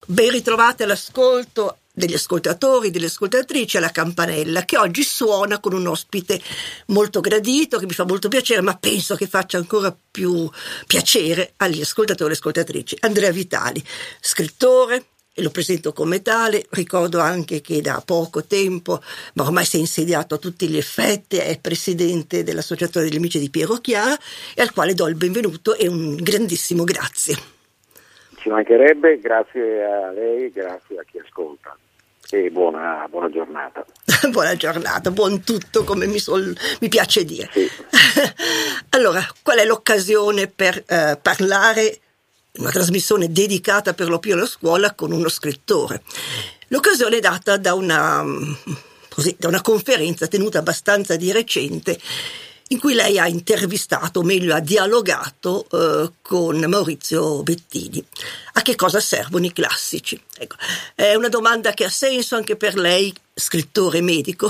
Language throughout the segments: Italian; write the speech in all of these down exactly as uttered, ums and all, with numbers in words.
Ben ritrovate all'ascolto degli ascoltatori, delle ascoltatrici alla campanella, che oggi suona con un ospite molto gradito, che mi fa molto piacere, ma penso che faccia ancora più piacere agli ascoltatori e alle ascoltatrici. Andrea Vitali, scrittore, e lo presento come tale. Ricordo anche che da poco tempo, ma ormai si è insediato a tutti gli effetti, è presidente dell'Associazione degli Amici di Piero Chiara, e al quale do il benvenuto e un grandissimo grazie. Ci mancherebbe, grazie a lei, grazie a chi ascolta e buona, buona giornata. Buona giornata, buon tutto, come mi, sol, mi piace dire. Sì. Allora, qual è l'occasione per eh, parlare in una trasmissione dedicata per lo più alla scuola con uno scrittore? L'occasione è data da una, così, da una conferenza tenuta abbastanza di recente, in cui lei ha intervistato, o meglio ha dialogato eh, con Maurizio Bettini. A che cosa servono i classici? Ecco, è una domanda che ha senso anche per lei, scrittore medico?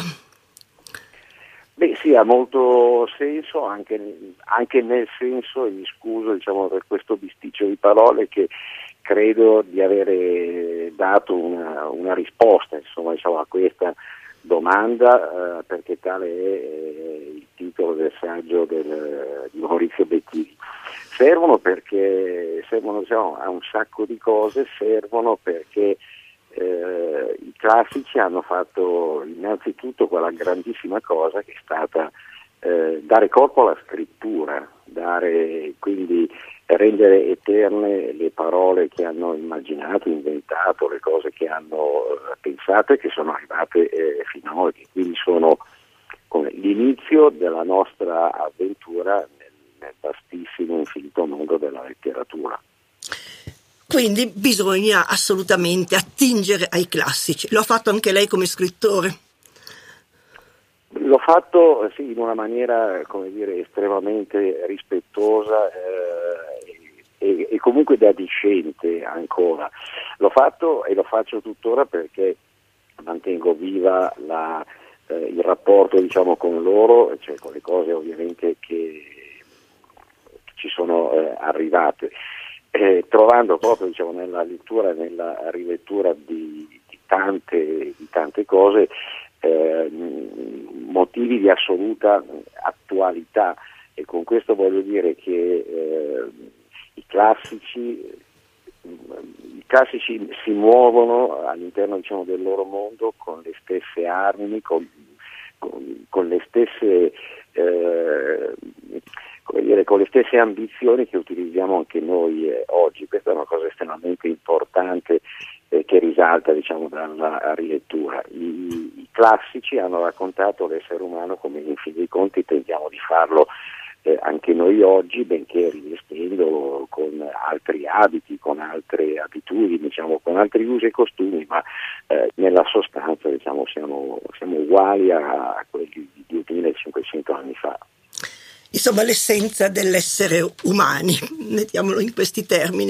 Beh sì, ha molto senso, anche, anche nel senso, e mi scuso diciamo, per questo bisticcio di parole, che credo di avere dato una, una risposta insomma, diciamo, a questa domanda, eh, perché tale è eh, il titolo del saggio del, di Maurizio Bettini. Servono perché servono diciamo, a un sacco di cose, servono perché eh, i classici hanno fatto innanzitutto quella grandissima cosa che è stata eh, dare corpo alla scrittura, dare quindi rendere eterne le parole che hanno immaginato, inventato, le cose che hanno eh, pensato e che sono arrivate eh, fino ad oggi. Quindi sono come l'inizio della nostra avventura nel, nel vastissimo, infinito mondo della letteratura. Quindi bisogna assolutamente attingere ai classici. Lo ha fatto anche lei come scrittore? L'ho fatto sì, in una maniera come dire, estremamente rispettosa eh, e, e comunque da discente ancora. L'ho fatto e lo faccio tuttora perché mantengo viva la, eh, il rapporto diciamo, con loro, cioè con le cose ovviamente che ci sono eh, arrivate, eh, trovando proprio diciamo, nella lettura e nella rilettura di, di, tante, di tante cose Eh, motivi di assoluta attualità, e con questo voglio dire che eh, i classici i classici si muovono all'interno diciamo, del loro mondo con le stesse armi, con, con, con le stesse eh, come dire, con le stesse ambizioni che utilizziamo anche noi eh, oggi. Questa è una cosa estremamente importante eh, che risalta diciamo, dalla rilettura. I, I classici hanno raccontato l'essere umano come in fin dei conti tentiamo di farlo eh, anche noi oggi, benché rivestendolo con altri abiti, con altre abitudini, diciamo, con altri usi e costumi, ma eh, nella sostanza diciamo, siamo, siamo uguali a, a quelli di duemilacinquecento anni fa. Insomma, l'essenza dell'essere umani, mettiamolo in questi termini.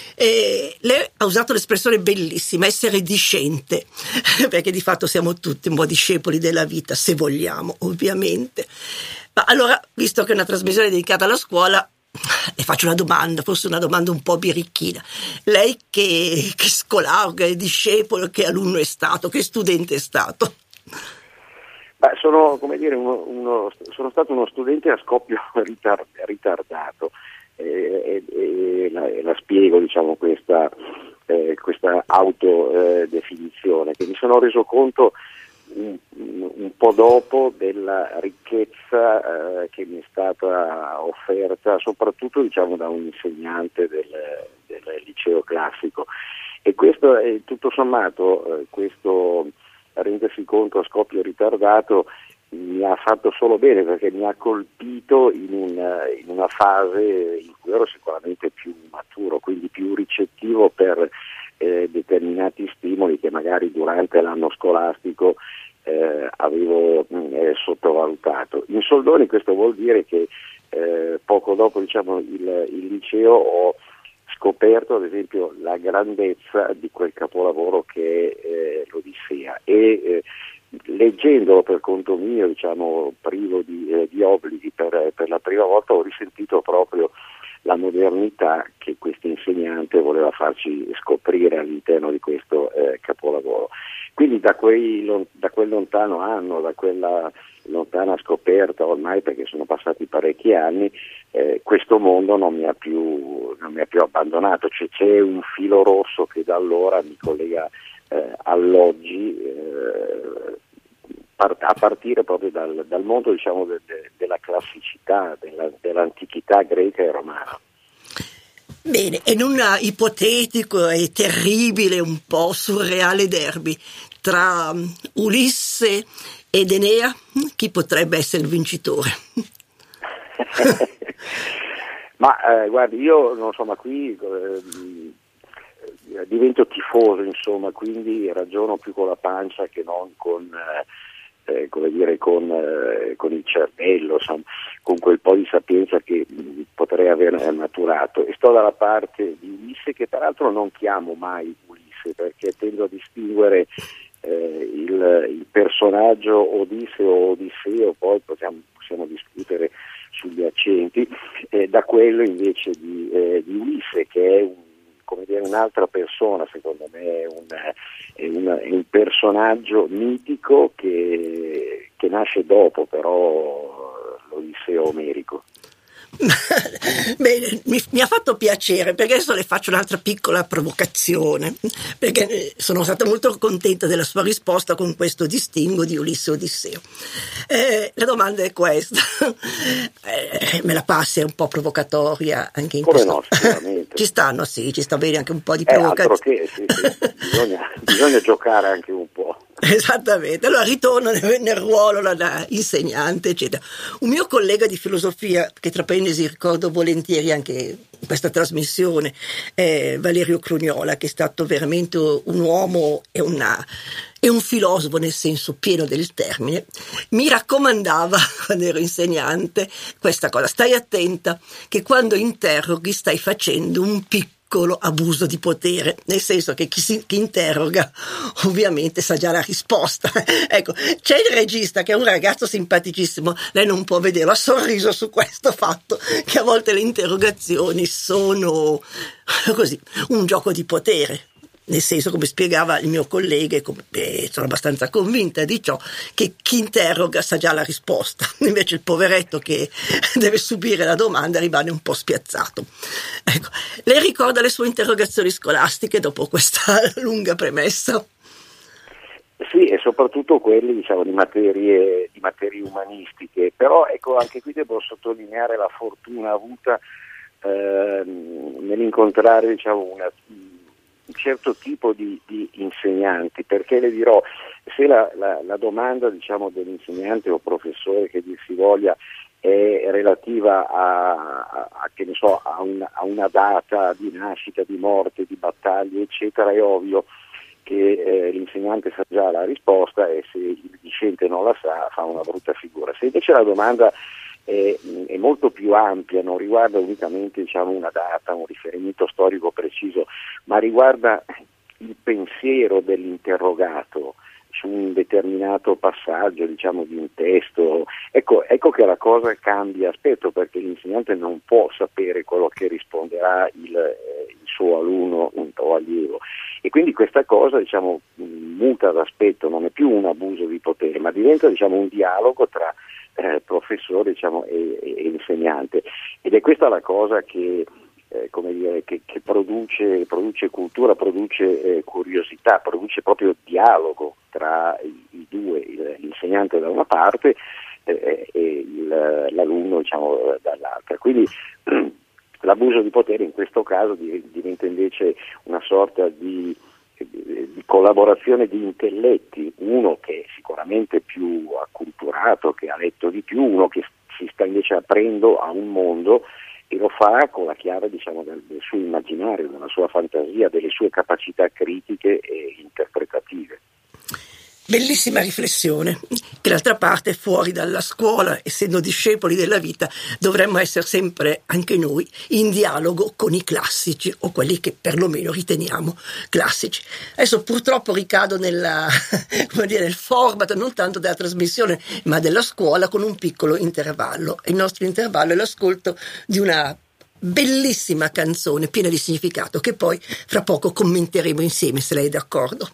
E lei ha usato l'espressione bellissima, essere discente, perché di fatto siamo tutti un po' discepoli della vita, se vogliamo, ovviamente. Ma allora, visto che è una trasmissione dedicata alla scuola, le faccio una domanda, forse una domanda un po' birichina. Lei che, che scolario, che discepolo, che alunno è stato, che studente è stato? Beh, sono, come dire, uno, uno, sono stato uno studente a scoppio ritard, ritardato eh, e, e la, la spiego diciamo, questa, eh, questa autodefinizione, eh, che mi sono reso conto un, un po' dopo della ricchezza eh, che mi è stata offerta soprattutto diciamo, da un insegnante del, del liceo classico, e questo è tutto sommato eh, questo rendersi conto a scoppio ritardato mi ha fatto solo bene, perché mi ha colpito in una, in una fase in cui ero sicuramente più maturo, quindi più ricettivo per eh, determinati stimoli che magari durante l'anno scolastico eh, avevo eh, sottovalutato. In soldoni questo vuol dire che eh, poco dopo diciamo, il, il liceo ho scoperto ad esempio la grandezza di quel capolavoro che è eh, l'Odissea, e eh, leggendolo per conto mio, diciamo privo di, eh, di obblighi per, per la prima volta, ho risentito proprio la modernità che questo insegnante voleva farci scoprire all'interno di questo eh, capolavoro. Quindi da, quei, da quel lontano anno, da quella lontana scoperta ormai, perché sono passati parecchi anni, eh, questo mondo non mi ha più, non mi ha più abbandonato. Cioè, c'è un filo rosso che da allora mi collega eh, all'oggi, eh, part- a partire proprio dal, dal mondo, diciamo, de- de- della classicità, della, dell'antichità greca e romana. Bene, in un ipotetico e terribile, un po' surreale derby tra Ulisse ed Enea, chi potrebbe essere il vincitore? Ma eh, guardi, io non so, ma qui eh, divento tifoso, insomma, quindi ragiono più con la pancia che non con eh, eh, come dire con, eh, con il cervello, insomma, con quel po' di sapienza che mh, potrei aver maturato, e sto dalla parte di Ulisse, che peraltro non chiamo mai Ulisse perché tendo a distinguere eh, il, il personaggio Odisseo o Odisseo, poi possiamo, possiamo discutere sugli accenti, eh, da quello invece di, eh, di Ulisse, che è un, come dire, un'altra persona, secondo me è un, è un, è un personaggio mitico che, che nasce dopo però l'Odisseo omerico. Bene, mi, mi ha fatto piacere, perché adesso le faccio un'altra piccola provocazione, perché sono stata molto contenta della sua risposta con questo distinguo di Ulisse e Odisseo. Eh, la domanda è questa, eh, me la passi, è un po' provocatoria anche in Come questo. no, sicuramente. Ci stanno, sì, ci sta bene anche un po' di eh, provocazione. Altro che, sì, sì. Bisogna, bisogna giocare anche un po'. Esattamente, allora ritorno nel, nel ruolo da insegnante, eccetera. Un mio collega di filosofia, che tra parentesi ricordo volentieri anche in questa trasmissione, è Valerio Crugnola, che è stato veramente un uomo e, una, e un filosofo nel senso pieno del termine, mi raccomandava quando ero insegnante questa cosa: stai attenta che quando interroghi stai facendo un piccolo abuso di potere, nel senso che chi, si, chi interroga ovviamente sa già la risposta. Ecco, c'è il regista che è un ragazzo simpaticissimo, lei non può vederlo, ha sorriso su questo fatto che a volte le interrogazioni sono così un gioco di potere, nel senso, come spiegava il mio collega, e come, eh, sono abbastanza convinta di ciò, che chi interroga sa già la risposta, invece il poveretto che deve subire la domanda rimane un po' spiazzato. Ecco, lei ricorda le sue interrogazioni scolastiche dopo questa lunga premessa? Sì, e soprattutto quelli, diciamo, di materie, di materie umanistiche, però ecco, anche qui devo sottolineare la fortuna avuta eh, nell'incontrare, diciamo, una un certo tipo di, di insegnanti, perché le dirò, se la, la, la domanda, diciamo, dell'insegnante o professore che dir si voglia è relativa a, a, a che ne so, a, un, a una data di nascita, di morte, di battaglie, eccetera, è ovvio che eh, l'insegnante sa già la risposta, e se il discente non la sa fa una brutta figura. Se invece la domanda È, è molto più ampia, non riguarda unicamente, diciamo, una data, un riferimento storico preciso, ma riguarda il pensiero dell'interrogato su un determinato passaggio, diciamo, di un testo. Ecco, ecco che la cosa cambia aspetto, perché l'insegnante non può sapere quello che risponderà il, eh, il suo alunno o allievo, e quindi questa cosa, diciamo, muta d'aspetto, non è più un abuso di potere, ma diventa, diciamo, un dialogo tra Eh, professore, diciamo, e, e insegnante, ed è questa la cosa che, eh, come dire, che, che produce, produce cultura, produce eh, curiosità, produce proprio dialogo tra i, i due, il, l'insegnante da una parte eh, e il, l'alunno, diciamo, dall'altra. Quindi l'abuso di potere in questo caso diventa invece una sorta di di collaborazione di intelletti, uno che è sicuramente più acculturato, che ha letto di più, uno che si sta invece aprendo a un mondo e lo fa con la chiave, diciamo, del, del suo immaginario, della sua fantasia, delle sue capacità critiche e interpretative. Bellissima riflessione, che d'altra parte fuori dalla scuola, essendo discepoli della vita, dovremmo essere sempre anche noi in dialogo con i classici, o quelli che perlomeno riteniamo classici. Adesso purtroppo ricado nella, come dire, nel format non tanto della trasmissione ma della scuola, con un piccolo intervallo. Il nostro intervallo è l'ascolto di una bellissima canzone, piena di significato, che poi fra poco commenteremo insieme, se lei è d'accordo.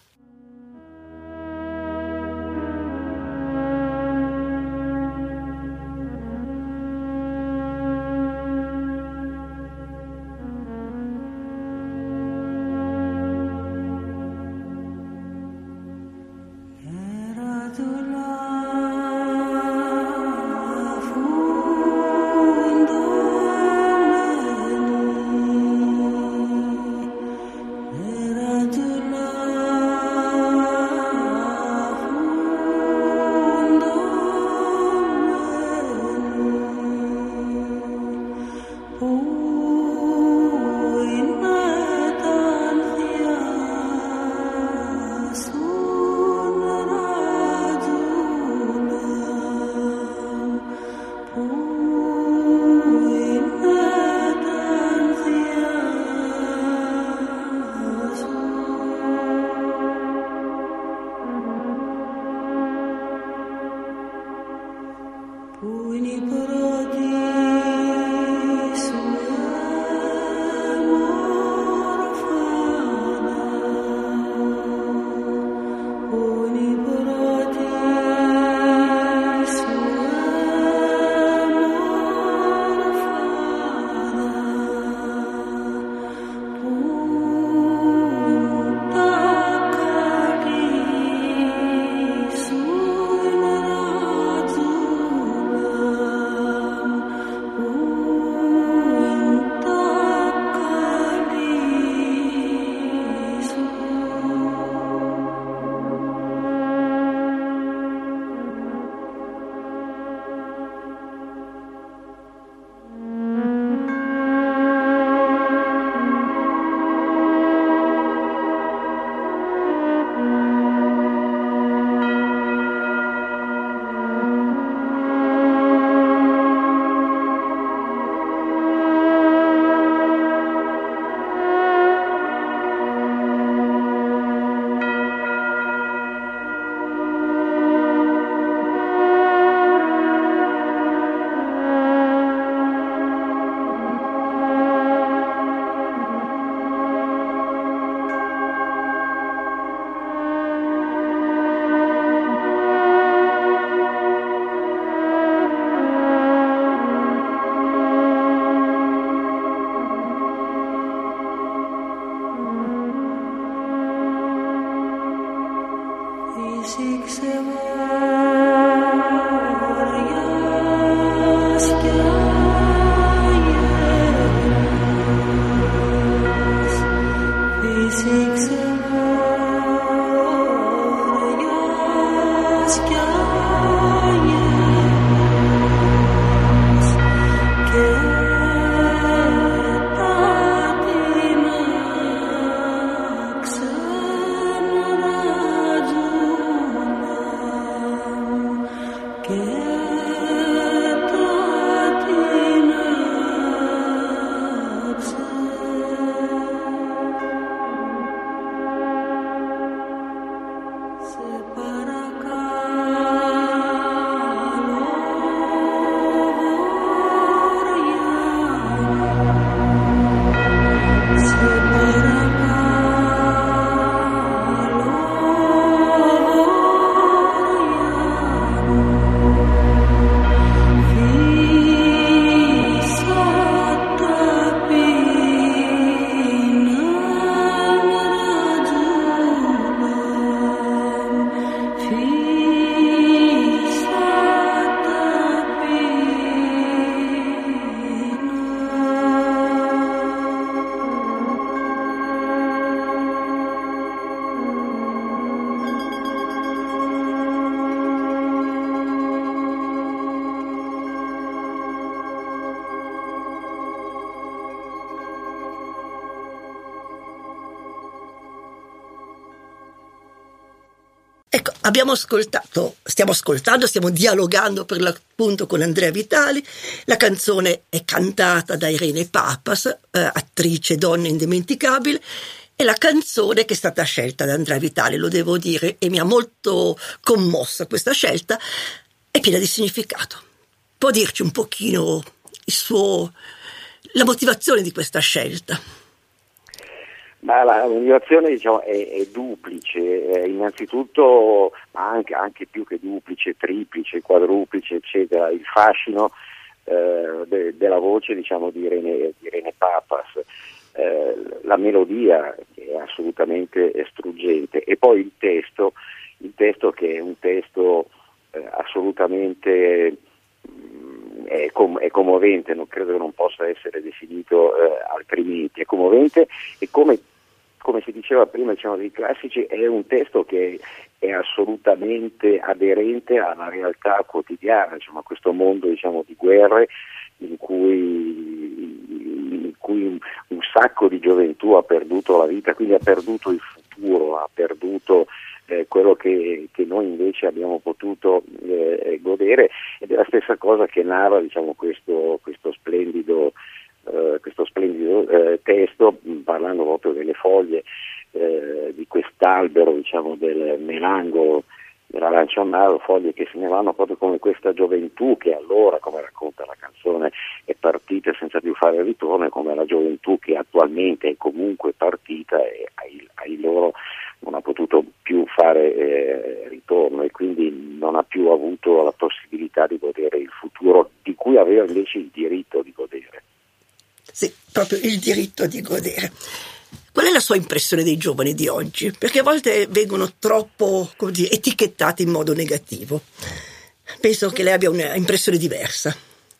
Ecco, abbiamo ascoltato, stiamo ascoltando, stiamo dialogando per l'appunto con Andrea Vitali. La canzone è cantata da Irene Papas, eh, attrice donna indimenticabile, e la canzone che è stata scelta da Andrea Vitali, lo devo dire, e mi ha molto commossa questa scelta, è piena di significato. Può dirci un pochino il suo, la motivazione di questa scelta? Ma la motivazione, diciamo, è, è duplice, eh, innanzitutto, ma anche, anche più che duplice, triplice, quadruplice, eccetera, il fascino eh, de, della voce, diciamo, di Irene, di Irene Papas, eh, la melodia che è assolutamente struggente, e poi il testo, il testo che è un testo eh, assolutamente mh, è, com- è commovente, non credo che non possa essere definito eh, altrimenti, è commovente, e come come si diceva prima, diciamo, dei classici, è un testo che è assolutamente aderente alla realtà quotidiana, diciamo, a questo mondo, diciamo, di guerre in cui, in cui un, un sacco di gioventù ha perduto la vita, quindi ha perduto il futuro, ha perduto eh, quello che, che noi invece abbiamo potuto eh, godere, ed è la stessa cosa che narra, diciamo, questo, questo splendido Uh, questo splendido uh, testo, mh, parlando proprio delle foglie uh, di quest'albero, diciamo, del melangolo dell'arancionnaro, foglie che segnavano proprio come questa gioventù che allora, come racconta la canzone, è partita senza più fare ritorno, e come la gioventù che attualmente è comunque partita e ai, ai loro non ha potuto più fare eh, ritorno, e quindi non ha più avuto la possibilità di godere il futuro di cui aveva invece il diritto di godere. Sì, proprio il diritto di godere. Qual è la sua impressione dei giovani di oggi? Perché a volte vengono troppo, come dire, etichettati in modo negativo. Penso che lei abbia un'impressione diversa.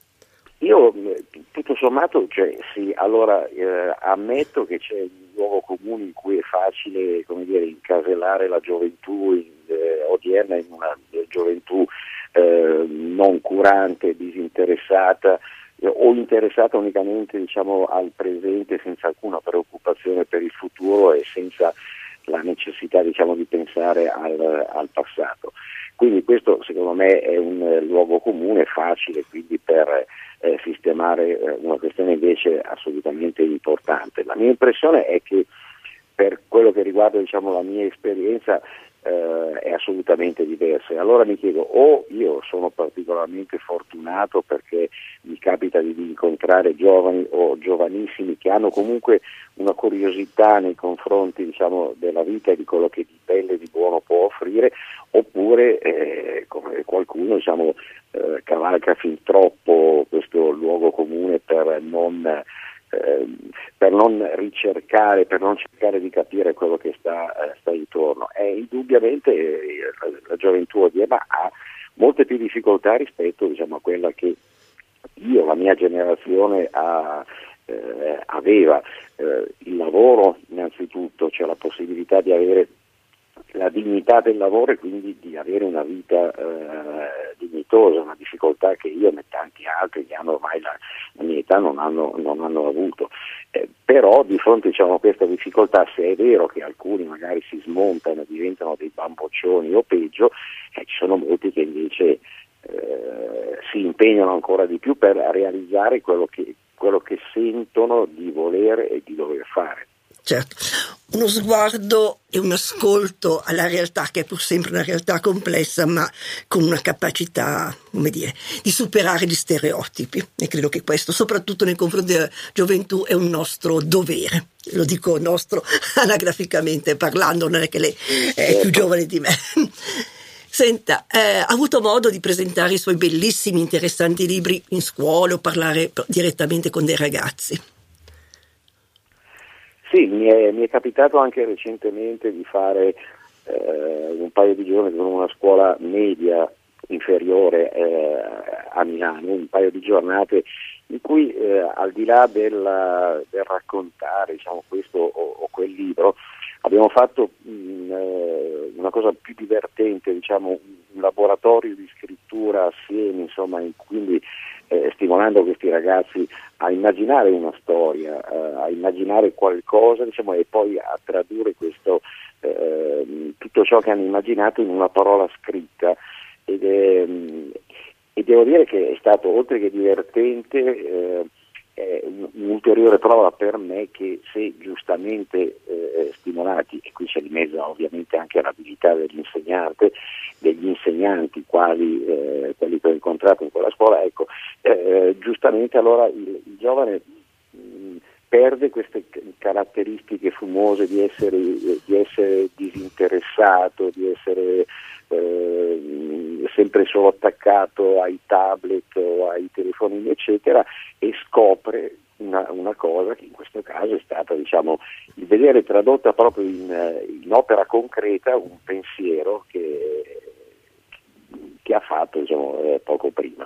Io, tutto sommato, cioè, sì, allora eh, ammetto che c'è un luogo comune in cui è facile, come dire, incasellare la gioventù in, eh, odierna in una eh, gioventù eh, non curante, disinteressata, o interessata unicamente, diciamo, al presente, senza alcuna preoccupazione per il futuro e senza la necessità, diciamo, di pensare al, al passato. Quindi questo, secondo me, è un eh, luogo comune facile, quindi per eh, sistemare eh, una questione invece assolutamente importante. La mia impressione è che, per quello che riguarda, diciamo, la mia esperienza, Uh, è assolutamente diversa. Allora mi chiedo, o io sono particolarmente fortunato perché mi capita di, di incontrare giovani o giovanissimi che hanno comunque una curiosità nei confronti, diciamo, della vita e di quello che di bello e di buono può offrire, oppure eh, come qualcuno, diciamo, eh, cavalca fin troppo questo luogo comune per non Eh, per non ricercare, per non cercare di capire quello che sta, eh, sta intorno. E indubbiamente eh, la, la gioventù odierna ha molte più difficoltà rispetto, diciamo, a quella che io, la mia generazione ha, eh, aveva. Eh, il lavoro innanzitutto, cioè la possibilità di avere la dignità del lavoro e quindi di avere una vita eh, dignitosa, una difficoltà che io e tanti altri che hanno ormai la, la mia età non hanno, non hanno avuto. Eh, però di fronte, diciamo, a questa difficoltà, se è vero che alcuni magari si smontano, diventano dei bamboccioni o peggio, eh, ci sono molti che invece eh, si impegnano ancora di più per realizzare quello che, quello che sentono di volere e di dover fare. Certo, uno sguardo e un ascolto alla realtà, che è pur sempre una realtà complessa, ma con una capacità, come dire, di superare gli stereotipi. E credo che questo, soprattutto nei confronti della gioventù, è un nostro dovere. Lo dico nostro anagraficamente parlando, non è che lei è più giovane di me. Senta, eh, ha avuto modo di presentare i suoi bellissimi, interessanti libri in scuola o parlare direttamente con dei ragazzi? Sì, mi è, mi è capitato anche recentemente di fare eh, un paio di giorni con una scuola media inferiore eh, a Milano, un paio di giornate in cui eh, al di là del, del raccontare, diciamo, questo o, o quel libro, abbiamo fatto mh, eh, una cosa più divertente, diciamo, un laboratorio di scrittura assieme, insomma, in, quindi eh, stimolando questi ragazzi a immaginare una storia, eh, a immaginare qualcosa, diciamo, e poi a tradurre questo, eh, tutto ciò che hanno immaginato in una parola scritta. Ed è, e devo dire che è stato, oltre che divertente, eh, è un'ulteriore prova per me che, se giustamente eh, stimolati, e qui c'è di mezzo ovviamente anche l'abilità dell'insegnante, degli insegnanti quali eh, quelli che ho incontrato in quella scuola, ecco, eh, giustamente allora il, il giovane perde queste caratteristiche fumose di essere, di essere disinteressato, di essere eh, sempre solo attaccato ai tablet o ai telefonini eccetera, e scopre una, una cosa che in questo caso è stata, diciamo, il vedere tradotta proprio in, in opera concreta un pensiero che, che ha fatto, diciamo, eh, poco prima.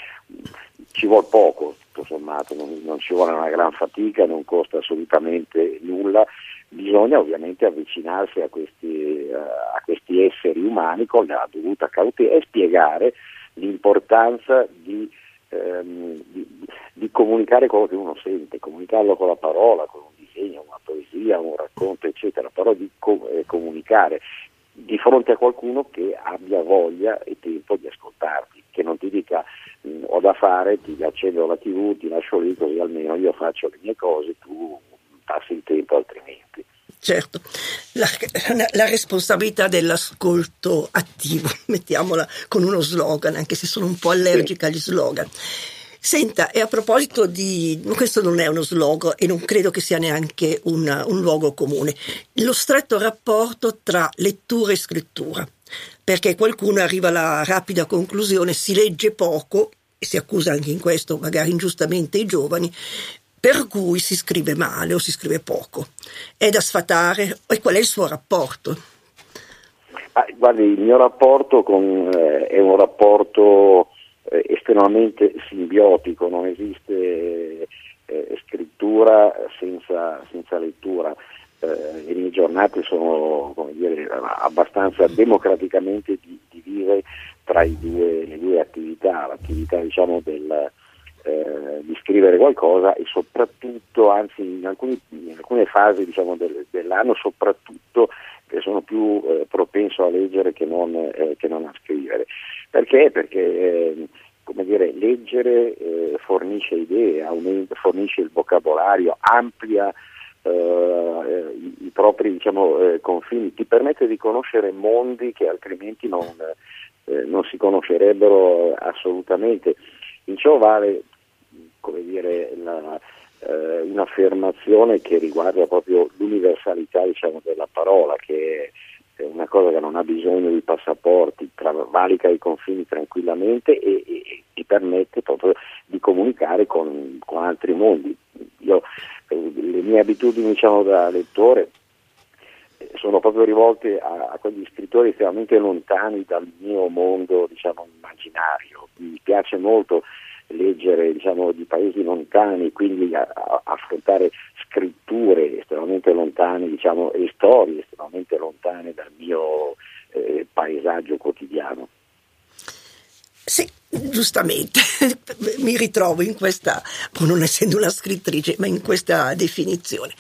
Ci vuole poco, tutto sommato, non, non ci vuole una gran fatica, non costa assolutamente nulla, bisogna ovviamente avvicinarsi a questi, uh, a questi esseri umani con la dovuta cautela e spiegare l'importanza di, um, di, di comunicare quello che uno sente, comunicarlo con la parola, con un disegno, una poesia, un racconto eccetera, però di co- eh, comunicare di fronte a qualcuno che abbia voglia e tempo di ascoltarti, che non ti dica mh, ho da fare, ti accendo la tivù, ti lascio lì così almeno io faccio le mie cose, tu passi il tempo altrimenti. Certo, la, la responsabilità dell'ascolto attivo, mettiamola con uno slogan, anche se sono un po' allergica agli slogan. Senta, e a proposito di, questo non è uno slogan e non credo che sia neanche un, un luogo comune, lo stretto rapporto tra lettura e scrittura, perché qualcuno arriva alla rapida conclusione, si legge poco, e si accusa anche in questo magari ingiustamente i giovani, per cui si scrive male o si scrive poco. È da sfatare? E qual è il suo rapporto? Ah, guardi, il mio rapporto con, eh, è un rapporto eh, estremamente simbiotico, non esiste eh, scrittura senza, senza lettura. Eh, le mie giornate sono, come dire, abbastanza democraticamente divise tra i due, le due attività, l'attività, diciamo, del Eh, di scrivere qualcosa e soprattutto, anzi in, alcuni, in alcune fasi, diciamo, del, dell'anno soprattutto che sono più eh, propenso a leggere che non, eh, che non a scrivere. Perché? Perché eh, come dire, leggere eh, fornisce idee, aumenta, fornisce il vocabolario, amplia eh, i, i propri, diciamo, eh, confini, ti permette di conoscere mondi che altrimenti non, eh, non si conoscerebbero assolutamente. In ciò vale, come dire, la, eh, un'affermazione che riguarda proprio l'universalità, diciamo, della parola, che è una cosa che non ha bisogno di passaporti, valica i confini tranquillamente e, e, e permette proprio di comunicare con, con altri mondi. Io, eh, le mie abitudini, diciamo, da lettore sono proprio rivolte a, a quegli scrittori estremamente lontani dal mio mondo, diciamo, immaginario. Mi piace molto leggere, diciamo, di paesi lontani, quindi a, a, affrontare scritture estremamente lontane, diciamo, e storie estremamente lontane dal mio eh, paesaggio quotidiano. Sì, giustamente, mi ritrovo in questa, non essendo una scrittrice, ma in questa definizione.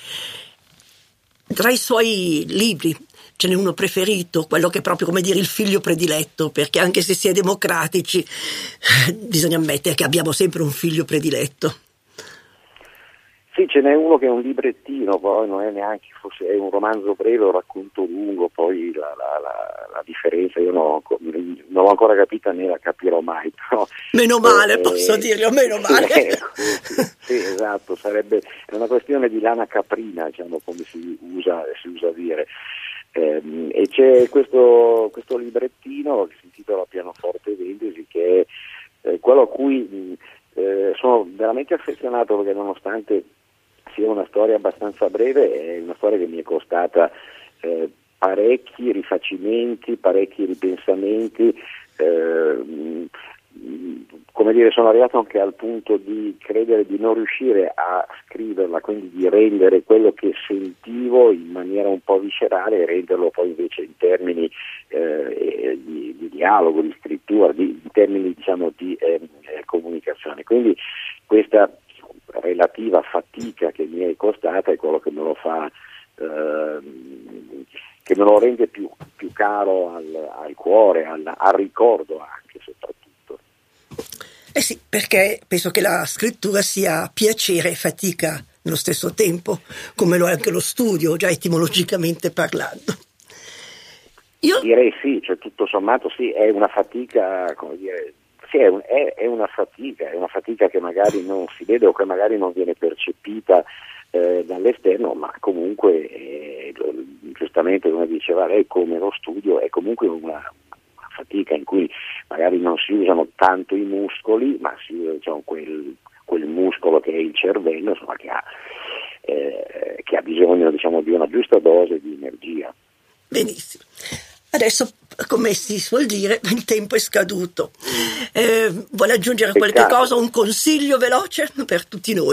Tra i suoi libri ce n'è uno preferito, quello che è proprio, come dire, il figlio prediletto, perché anche se si è democratici bisogna ammettere che abbiamo sempre un figlio prediletto. Sì, ce n'è uno che è un librettino, poi non è neanche, forse è un romanzo breve, un racconto lungo, poi la, la, la, la differenza io non ho, non l'ho ancora capita né la capirò mai. Però, meno male, eh, posso eh, dirlo, meno male. Sì, sì, sì, esatto, sarebbe è una questione di lana caprina, diciamo, come si usa, si usa dire. Eh, e c'è questo, questo librettino che si intitola Pianoforte Vendesi, che è eh, quello a cui mh, eh, sono veramente affezionato, perché nonostante sia una storia abbastanza breve, è una storia che mi è costata eh, parecchi rifacimenti, parecchi ripensamenti, eh, come dire, sono arrivato anche al punto di credere di non riuscire a scriverla, quindi di rendere quello che sentivo in maniera un po' viscerale e renderlo poi invece in termini eh, di, di dialogo, di scrittura, di, in termini, diciamo, di eh, comunicazione. Quindi questa relativa fatica che mi è costata è quello che me lo fa eh, che me lo rende più, più caro al, al cuore, al, al ricordo anche soprattutto. Eh sì, perché penso che la scrittura sia piacere e fatica nello stesso tempo, come lo è anche lo studio, già etimologicamente parlando. Io direi sì, cioè tutto sommato sì, è una fatica, come dire, sì, è, un, è, è una fatica, è una fatica che magari non si vede o che magari non viene percepita eh, dall'esterno, ma comunque eh, giustamente come diceva lei, come lo studio è comunque una fatica in cui magari non si usano tanto i muscoli, ma si usa, diciamo, quel, quel muscolo che è il cervello, insomma, che ha, eh, che ha bisogno, diciamo, di una giusta dose di energia. Benissimo. Adesso, come si suol dire, il tempo è scaduto. Eh, vuole aggiungere Peccato. qualche cosa, un consiglio veloce per tutti noi?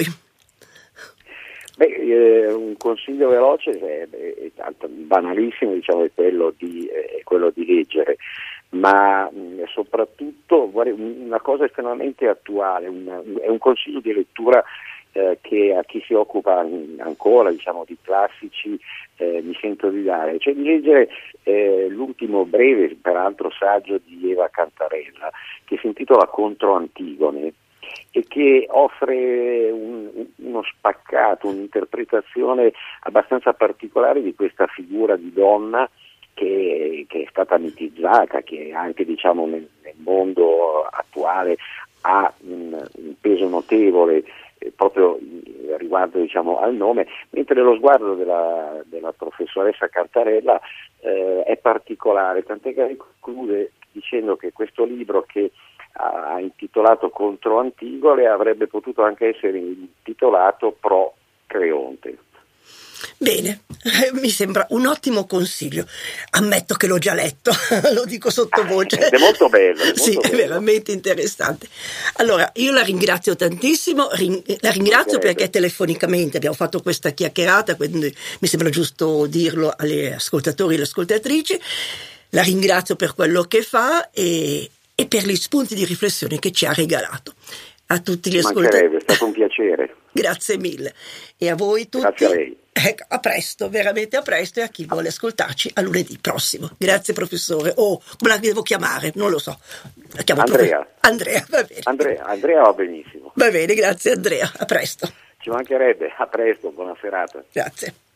Beh, eh, un consiglio veloce è, è, è banalissimo, diciamo, è quello di, è quello di leggere, ma mh, soprattutto una cosa estremamente attuale, un, è un consiglio di lettura eh, che a chi si occupa ancora, diciamo, di classici eh, mi sento di dare, cioè di leggere eh, l'ultimo breve, peraltro saggio di Eva Cantarella, che si intitola Contro Antigone, e che offre un, uno spaccato, un'interpretazione abbastanza particolare di questa figura di donna che, che è stata mitizzata, che anche, diciamo, nel, nel mondo attuale ha un, un peso notevole eh, proprio riguardo, diciamo, al nome, mentre lo sguardo della, della professoressa Cantarella eh, è particolare, tant'è che conclude dicendo che questo libro, che ha intitolato Contro Antigone, avrebbe potuto anche essere intitolato Pro Creonte. Bene, mi sembra un ottimo consiglio. Ammetto che l'ho già letto, lo dico sottovoce. È molto bello. È molto sì, bello. È veramente interessante. Allora, io la ringrazio tantissimo, ring- la ringrazio perché telefonicamente abbiamo fatto questa chiacchierata, quindi mi sembra giusto dirlo agli ascoltatori e alle ascoltatrici. La ringrazio per quello che fa e, e per gli spunti di riflessione che ci ha regalato. A tutti gli ascoltatori. È stato un piacere. Grazie mille. E a voi tutti. Grazie a lei. Ecco, a presto, veramente a presto, e a chi vuole ascoltarci a lunedì prossimo. Grazie professore. Oh, come la devo chiamare? Non lo so. La chiamo Andrea. Profe... Andrea, va bene. Andrea, Andrea va benissimo. Va bene, grazie Andrea. A presto. Ci mancherebbe. A presto, buona serata. Grazie.